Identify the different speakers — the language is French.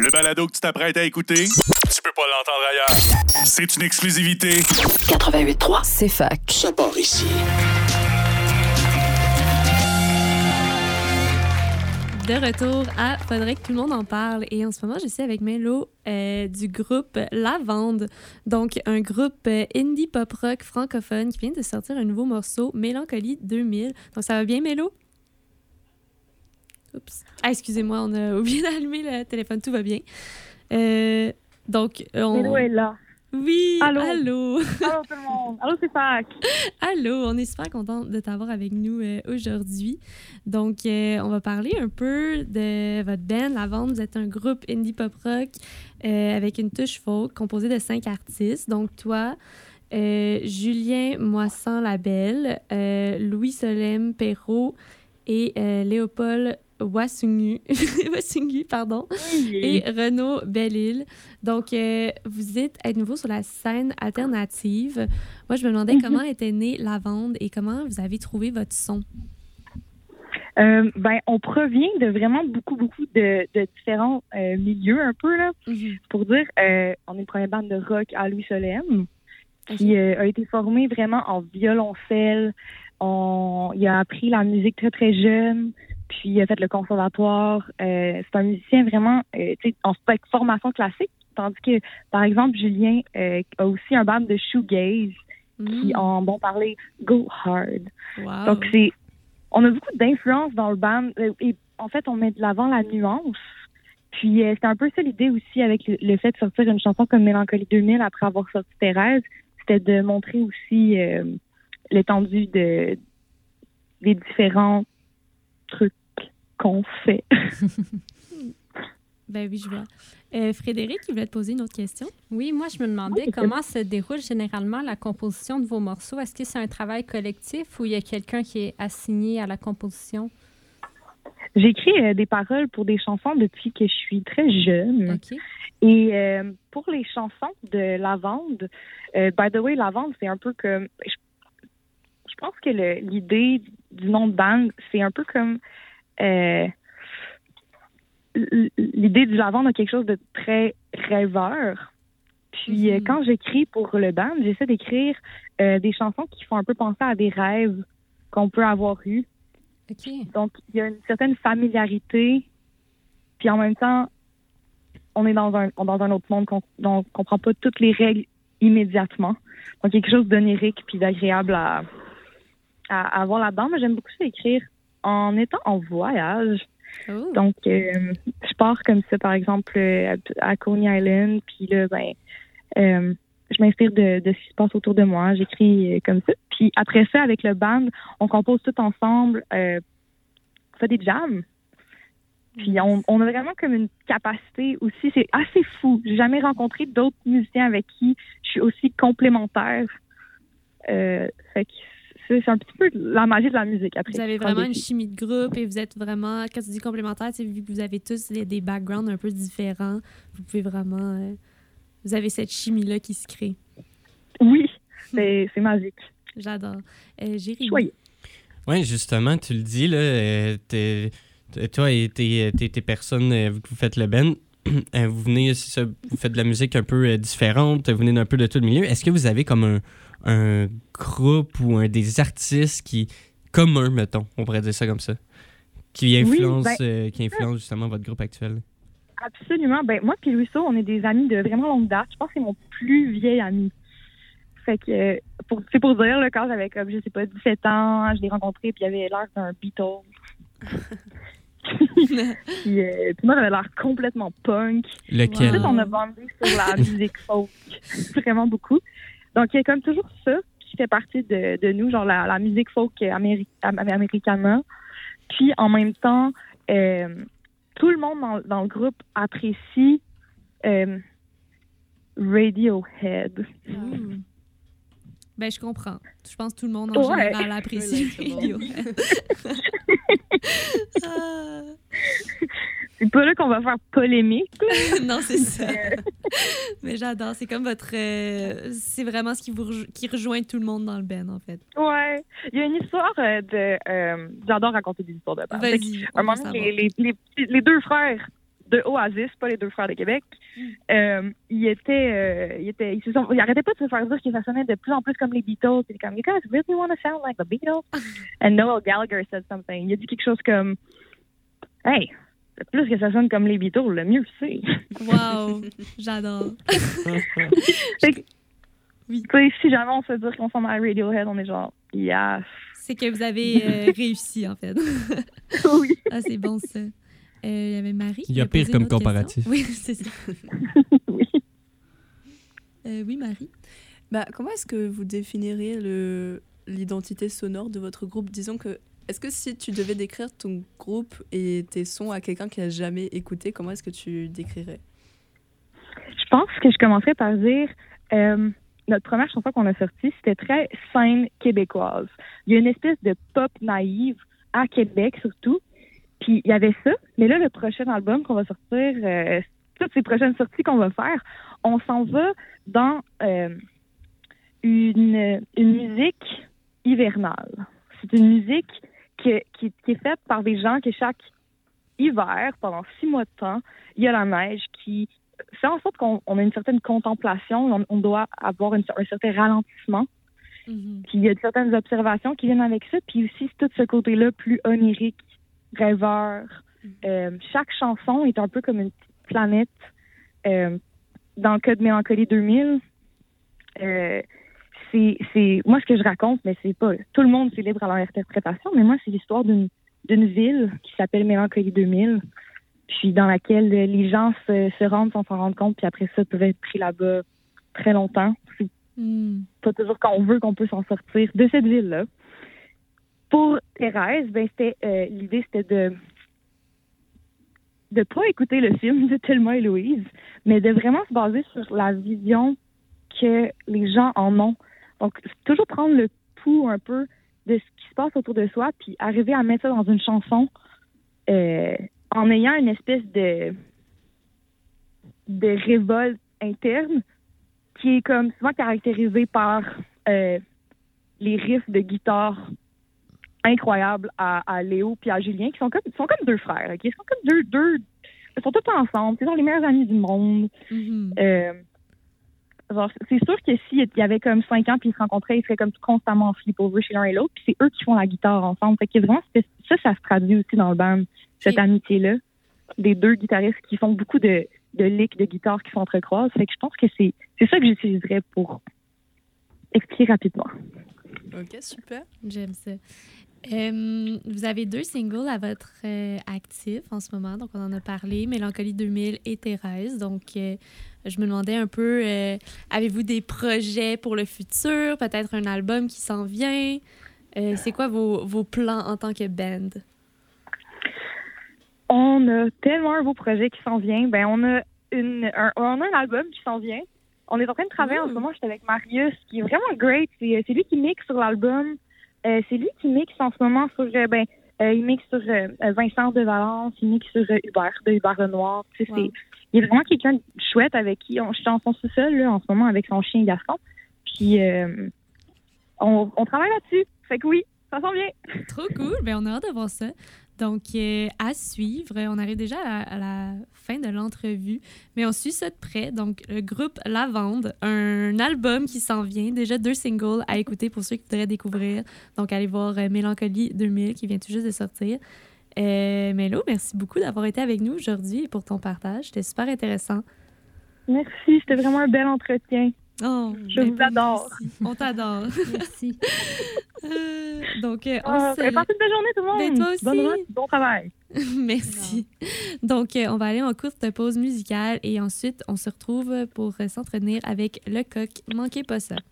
Speaker 1: Le balado que tu t'apprêtes à écouter, tu peux pas l'entendre ailleurs. C'est une exclusivité.
Speaker 2: 88.3, c'est fac.
Speaker 3: Ça part ici.
Speaker 4: De retour à Faudrait que tout le monde en parle. Et en ce moment, je suis avec Mélo du groupe Lavande. Donc, un groupe indie pop-rock francophone qui vient de sortir un nouveau morceau, Mélancolie 2000. Donc, ça va bien, Mélo? Oups. Ah, excusez-moi, on a oublié d'allumer le téléphone. Tout va bien.
Speaker 5: Mélo est là.
Speaker 4: Oui, allô.
Speaker 5: Allô tout le monde. Allô, c'est Fac.
Speaker 4: Allô, on est super content de t'avoir avec nous aujourd'hui. Donc, on va parler un peu de votre band, Lavande. Vous êtes un groupe indie pop-rock avec une touche folk composé de 5 artistes. Donc, toi, Julien Moissan-Labelle, Louis Solem Perrault et Léopold Wassungu, pardon, et Renaud Belle-Île. Donc, vous êtes à nouveau sur la scène alternative. Moi, je me demandais comment était née Lavande et comment vous avez trouvé votre son.
Speaker 5: On provient de vraiment beaucoup de différents milieux un peu, là. Pour dire, on est une première bande de rock à Louis Solem qui a été formée vraiment en violoncelle. Il a appris la musique très, très jeune. Puis il a fait le conservatoire. C'est un musicien vraiment en formation classique. Tandis que, par exemple, Julien a aussi un band de shoegaze qui en bon parler go hard.
Speaker 4: Wow.
Speaker 5: Donc on a beaucoup d'influence dans le band. Et en fait, on met de l'avant la nuance. Puis c'est un peu ça l'idée aussi avec le fait de sortir une chanson comme Mélancolie 2000 après avoir sorti Thérèse. C'était de montrer aussi l'étendue des différents trucs qu'on fait.
Speaker 4: Ben oui, je vois. Frédéric, il voulait te poser une autre question.
Speaker 6: Oui, moi, je me demandais comment se déroule généralement la composition de vos morceaux. Est-ce que c'est un travail collectif ou il y a quelqu'un qui est assigné à la composition?
Speaker 5: J'écris des paroles pour des chansons depuis que je suis très jeune.
Speaker 6: Okay.
Speaker 5: Et pour les chansons de Lavande, by the way, Lavande, c'est un peu comme... Je pense que l'idée du nom de band, c'est un peu comme... l'idée du Lavande a quelque chose de très rêveur. Puis quand j'écris pour le band, j'essaie d'écrire des chansons qui font un peu penser à des rêves qu'on peut avoir eus.
Speaker 6: Okay.
Speaker 5: Donc, il y a une certaine familiarité. Puis en même temps, on est dans un autre monde dont on ne comprend pas toutes les règles immédiatement. Donc, il y a quelque chose d'onirique puis d'agréable à avoir là-dedans. Mais j'aime beaucoup ça écrire en étant en voyage.
Speaker 4: Oh.
Speaker 5: Donc, je pars comme ça, par exemple, à Coney Island. Puis là, je m'inspire de ce qui se passe autour de moi. J'écris comme ça. Puis après ça, avec le band, on compose tout ensemble. On fait des jams. Puis on a vraiment comme une capacité aussi. C'est assez fou. J'ai jamais rencontré d'autres musiciens avec qui je suis aussi complémentaire. Fait que c'est un petit peu la magie de la musique. Après,
Speaker 4: vous avez vraiment une chimie de groupe et vous êtes vraiment, quand tu dis complémentaire, vu que vous avez tous des backgrounds un peu différents, vous pouvez vraiment... vous avez cette chimie-là qui se crée.
Speaker 5: Oui, c'est magique.
Speaker 4: J'adore. Jérémy.
Speaker 5: Choyé.
Speaker 7: Oui, justement, tu le dis, là, toi et tes personnes, vous faites le band, vous venez, vous faites de la musique un peu différente, vous venez d'un peu de tout le milieu. Est-ce que vous avez comme un groupe ou des artistes communs, mettons, on pourrait dire ça comme ça, qui influence justement votre groupe actuel?
Speaker 5: Absolument. Moi et Louis Saut, on est des amis de vraiment longue date. Je pense que c'est mon plus vieil ami. Fait que, c'est pour dire, là, quand j'avais comme, je sais pas, 17 ans, je l'ai rencontré, puis il avait l'air d'un Beatle. puis moi, j'avais l'air complètement punk.
Speaker 7: Lequel?
Speaker 5: Ensuite, on a bandé sur la musique folk. Vraiment beaucoup. Donc, il y a comme toujours ça qui fait partie de nous, genre la musique folk américana. Puis, en même temps, tout le monde dans le groupe apprécie Radiohead.
Speaker 4: Ben, je comprends. Je pense que tout le monde en général apprécie Radiohead.
Speaker 5: C'est pas là qu'on va faire polémique.
Speaker 4: Non, c'est ça. Mais j'adore. C'est comme votre... c'est vraiment ce qui rejoint tout le monde dans le band, en fait.
Speaker 5: Ouais. Il y a une histoire de... j'adore raconter des histoires de band.
Speaker 4: Vas-y.
Speaker 5: Un moment, les deux frères de Oasis, pas les deux frères de Québec. Ils arrêtaient pas de se faire dire que ça sonnait de plus en plus comme les Beatles. C'était comme, you guys really want to sound like the Beatles? And Noel Gallagher said something. Il a dit quelque chose comme, hey, plus que ça sonne comme les Beatles, le mieux c'est.
Speaker 4: Wow, j'adore.
Speaker 5: Oui. Si jamais on se dit qu'on s'en à Radiohead, on est genre, yes.
Speaker 4: C'est que vous avez réussi, en fait.
Speaker 5: Oui.
Speaker 4: Ah, c'est bon, ça. Il y avait Marie.
Speaker 7: Il y a pire comme comparatif.
Speaker 4: Oui, c'est ça.
Speaker 5: Oui.
Speaker 4: Oui, Marie.
Speaker 3: Comment est-ce que vous définiriez l'identité sonore de votre groupe? Disons que, est-ce que si tu devais décrire ton groupe et tes sons à quelqu'un qui n'a jamais écouté, comment est-ce que tu décrirais?
Speaker 5: Je pense que je commencerais par dire... notre première chanson qu'on a sortie, c'était très scène québécoise. Il y a une espèce de pop naïve à Québec, surtout. Puis il y avait ça. Mais là, le prochain album qu'on va sortir, toutes ces prochaines sorties qu'on va faire, on s'en va dans une musique hivernale. C'est une musique qui est faite par des gens que chaque hiver, pendant 6 mois de temps, il y a la neige qui fait en sorte qu'on a une certaine contemplation, on doit avoir un certain ralentissement.
Speaker 4: Mm-hmm.
Speaker 5: Puis il y a certaines observations qui viennent avec ça, puis aussi tout ce côté-là plus onirique, rêveur. Chaque chanson est un peu comme une petite planète. Dans le cas de Mélancolie 2000, c'est moi ce que je raconte, mais c'est pas tout le monde c'est libre à leur interprétation, mais moi c'est l'histoire d'une ville qui s'appelle Mélancolie 2000. Puis dans laquelle les gens se rendent sans s'en rendre compte, puis après ça, peuvent être pris là-bas très longtemps. C'est pas toujours quand on veut qu'on peut s'en sortir de cette ville-là. Pour Thérèse, l'idée, c'était de pas écouter le film de Thelma et Louise, mais de vraiment se baser sur la vision que les gens en ont. Donc, toujours prendre le pouls un peu de ce qui se passe autour de soi, puis arriver à mettre ça dans une chanson en ayant une espèce de révolte interne qui est comme souvent caractérisée par les riffs de guitare incroyables à Léo puis à Julien, qui sont comme deux frères, okay? Ils sont comme deux ils sont tous ensemble, ils sont les meilleurs amis du monde.
Speaker 4: Mm-hmm.
Speaker 5: C'est sûr que s'il y avait comme 5 ans puis ils se rencontraient, ils seraient comme constamment en flip over chez l'un et l'autre, puis c'est eux qui font la guitare ensemble. Fait que vraiment, ça se traduit aussi dans le band, cette amitié-là, des deux guitaristes qui font beaucoup de licks de guitare qui s'entrecroisent. Fait que je pense que c'est ça que j'utiliserais pour expliquer rapidement.
Speaker 3: OK, super.
Speaker 4: J'aime ça. Vous avez 2 singles à votre actif en ce moment, donc on en a parlé, Mélancolie 2000 et Thérèse. Donc, je me demandais un peu, avez-vous des projets pour le futur, peut-être un album qui s'en vient? C'est quoi vos plans en tant que band?
Speaker 5: On a tellement un beau projet qui s'en vient. On a un album qui s'en vient. On est en train de travailler en ce moment. J'étais avec Marius, qui est vraiment great. C'est lui qui mixe sur l'album. C'est lui qui mixe en ce moment sur... il mixe sur Vincent de Valence, il mixe sur Hubert Lenoir. Wow. Il est vraiment quelqu'un de chouette avec qui... Je suis dans son sous-sol là, en ce moment avec son chien Gaston. Puis on travaille là-dessus. Fait que oui, ça s'en vient.
Speaker 4: Trop cool. On a hâte de voir ça. Donc, à suivre. On arrive déjà à la fin de l'entrevue, mais on suit ça de près. Donc, le groupe Lavande, un album qui s'en vient, déjà 2 singles à écouter pour ceux qui voudraient découvrir. Donc, allez voir Mélancolie 2000 qui vient tout juste de sortir. Mélo, merci beaucoup d'avoir été avec nous aujourd'hui et pour ton partage. C'était super intéressant.
Speaker 5: Merci, c'était vraiment un bel entretien.
Speaker 4: Oh,
Speaker 5: je vous adore.
Speaker 4: Merci. On t'adore.
Speaker 6: Merci.
Speaker 4: Donc,
Speaker 5: passez une belle journée tout le monde.
Speaker 4: Toi aussi.
Speaker 5: Bonne nuit, bon travail.
Speaker 4: Merci. Donc, on va aller en courte pause musicale et ensuite, on se retrouve pour s'entretenir avec Le Coq. Manquez pas ça.